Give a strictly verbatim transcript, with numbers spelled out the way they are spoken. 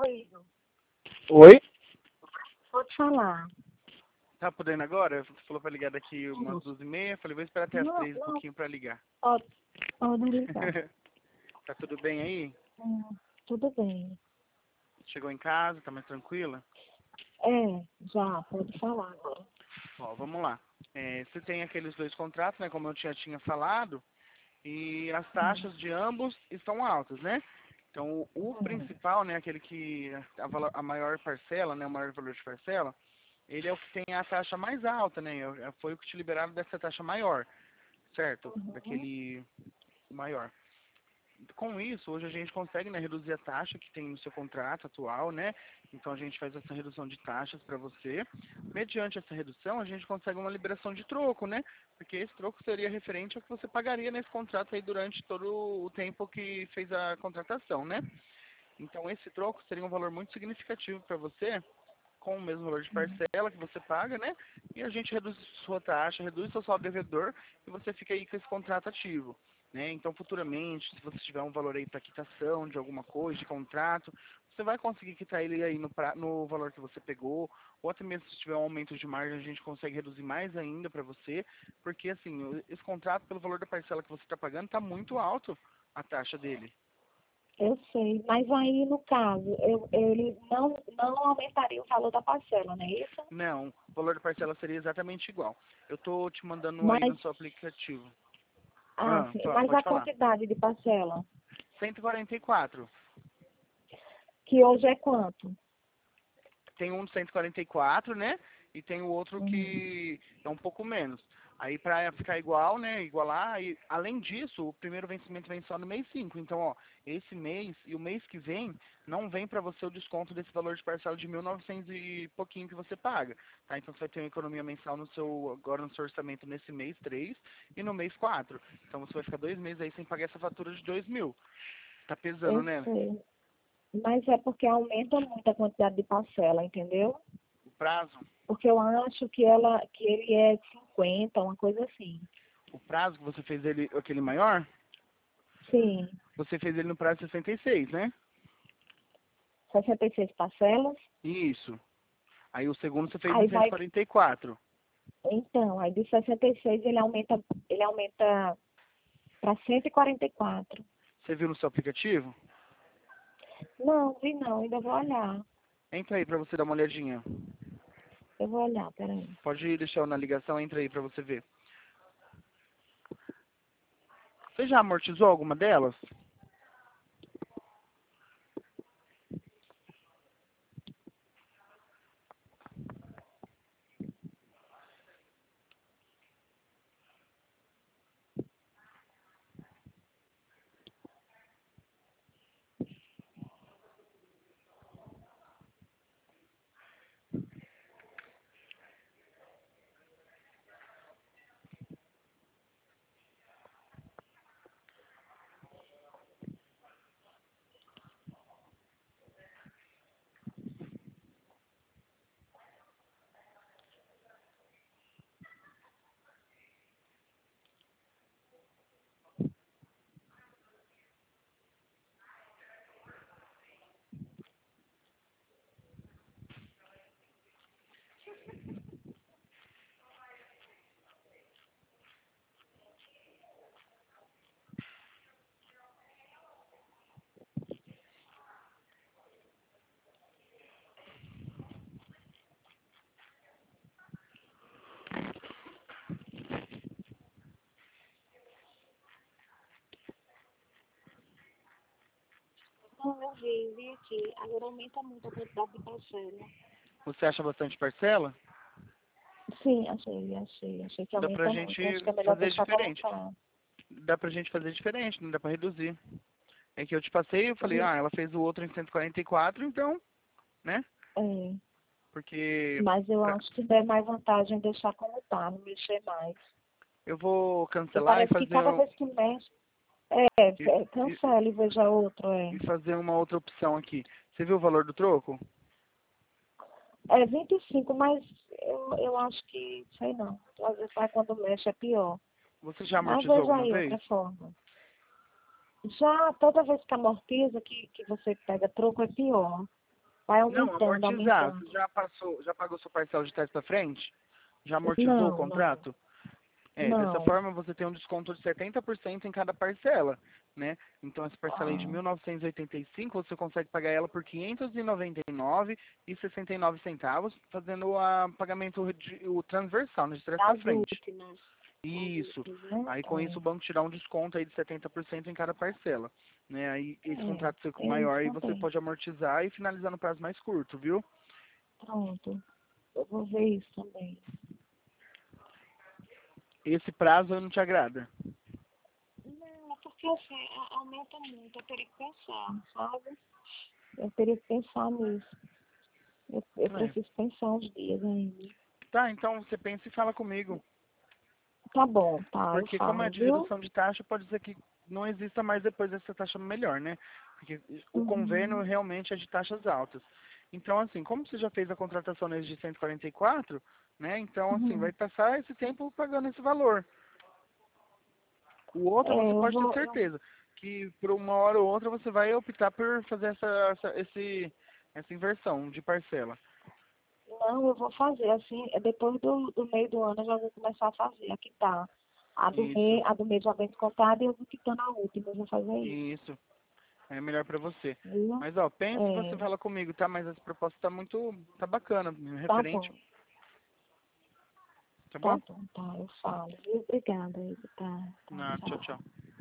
Oi, Oi? vou te falar. Tá podendo agora? Você falou pra ligar daqui umas duas e meia. Falei, vou esperar até as Não, três um não, pouquinho pra ligar. pode, pode ligar. Tá tudo bem aí? Hum, tudo bem. Chegou em casa, tá mais tranquila? É, já, pode falar agora. Ó, vamos lá. É, você tem aqueles dois contratos, né? Como eu já tinha falado. E as Hum, taxas de ambos estão altas, né? Então, o hum, principal, né? Aquele que a, valo- a maior parcela, né? O maior valor de parcela. Ele é o que tem a taxa mais alta, né? é- Foi o que te liberaram dessa taxa maior, certo? uhum. Daquele maior. Com isso, hoje a gente consegue, né, reduzir a taxa que tem no seu contrato atual, né? Então a gente faz essa redução de taxas para você. Mediante essa redução, a gente consegue uma liberação de troco, né? Porque esse troco seria referente ao que você pagaria nesse contrato aí durante todo o tempo que fez a contratação, né? Então esse troco seria um valor muito significativo para você, com o mesmo valor de parcela que você paga, né? E a gente reduz sua taxa, reduz seu saldo devedor e você fica aí com esse contrato ativo, né? Então, futuramente, se você tiver um valor aí para quitação de alguma coisa, de contrato, você vai conseguir quitar ele aí no, pra, no valor que você pegou, ou até mesmo se tiver um aumento de margem, a gente consegue reduzir mais ainda para você, porque, assim, o- esse contrato, pelo valor da parcela que você está pagando, está muito alto a taxa dele. Eu sei, mas aí no caso, eu, ele não, não aumentaria o valor da parcela, não é isso? Não, o valor da parcela seria exatamente igual. Eu tô te mandando aí no Mas, seu aplicativo. ah, Ah, sim, fa- mas pode a falar. quantidade de parcela, cento e quarenta e quatro. que hoje é quanto? Tem um de cento e quarenta e quatro, né? E tem o outro Uhum. que é um pouco menos. Aí pra ficar igual, né? Igualar, e além disso, o primeiro vencimento vem só no mês cinco. Então, ó, esse mês e o mês que vem, não vem pra você o desconto desse valor de parcela de mil e novecentos e pouquinho que você paga, tá? Então você vai ter uma economia mensal no seu, agora no seu orçamento nesse mês três e no mês quatro. Então você vai ficar dois meses aí sem pagar essa fatura de dois mil. Tá pesando, Eu né? sei, mas é porque aumenta muito a quantidade de parcela, entendeu? O prazo. Porque eu acho que ela, que ele é cinquenta, uma coisa assim. O prazo que você fez ele, aquele maior, Sim, você fez ele no prazo de sessenta e seis, né? sessenta e seis parcelas. Isso. Aí o segundo você fez em Aí cento e vai, quarenta e quatro. então, aí de sessenta e seis ele aumenta, ele aumenta para cento e quarenta e quatro. Você viu no seu aplicativo? Não, vi não, ainda vou olhar. Entra aí pra você dar uma olhadinha. Eu vou olhar, peraí. Pode deixar eu na ligação, entra aí pra você ver. Você já amortizou alguma delas? Não, eu vi, vi aqui. Agora aumenta muito a quantidade de parcela. Você acha bastante parcela? Sim, achei, achei. Achei que Dá pra aumenta muito. Eu acho gente que é melhor fazer deixar como diferente. tá. Dá pra gente fazer diferente, não dá pra reduzir. É que eu te passei e eu falei, Vi- ah, ela fez o outro em cento e quarenta e quatro, então, né? É, Porque mas eu pra- acho que dá mais vantagem deixar como tá, não mexer mais. eu vou Porque cancelar e parece que fazer cada um, vez que mexe, é, e, é, e, cancela e veja outro, é. e fazer uma outra opção aqui. Você viu o valor do troco? É vinte e cinco, mas eu, eu acho que, sei não. Às vezes vai quando mexe é pior. Você já Mas amortizou veja alguma aí vez? outra forma. Já toda vez que amortiza, que, que você pega troco, é pior. Vai Não, aumentando, amortizar. Você aumentando. já passou, já pagou sua parcela de trás para frente? Já amortizou o Não, não, contrato? É, dessa não. forma você tem um desconto de setenta por cento em cada parcela, né? Então essa parcela aí de Ah, mil novecentos e oitenta e cinco você consegue pagar ela por quinhentos e noventa e nove reais e sessenta e nove centavos, fazendo o pagamento de, o transversal, né, de trás para das frente. últimas. Das Isso. últimas, né? Aí com isso o banco te dá um desconto aí de setenta por cento em cada parcela, né? Aí esse É, contrato fica é, é isso maior aí você também. pode amortizar e finalizar no prazo mais curto, viu? Pronto. Eu vou ver isso também. Esse prazo não te agrada? Não, porque assim, a- aumenta muito. Eu teria que pensar, sabe? Eu teria que pensar nisso. Eu, eu É. preciso pensar uns dias ainda. Tá, então você pensa e fala comigo. Tá bom, tá, eu Porque como é falo, de viu? redução de taxa, pode ser que não exista mais depois dessa taxa melhor, né? Porque o convênio Uhum. realmente é de taxas altas. Então, assim, como você já fez a contratação nesse de cento e quarenta e quatro, né? Então, assim, vai Uhum. passar esse tempo pagando esse valor. O outro É, você eu pode ter vou. Eu, certeza que por uma hora ou outra você vai optar por fazer essa, essa, esse, essa inversão de parcela. não, eu vou fazer, assim, é depois do, do meio do ano eu já vou começar a fazer. Aqui tá. A do Isso, mês, a do mês já vem descontada e eu vou quitando a última, eu vou fazer isso, isso. É melhor pra você. viu? Mas ó, pense e você É, fala comigo, tá? Mas essa proposta tá muito, tá bacana, tá referente, bom, tá tá bom? bom, tá, eu falo, viu? Obrigada, aí, tá, tá, Não, tchau, tchau. tchau.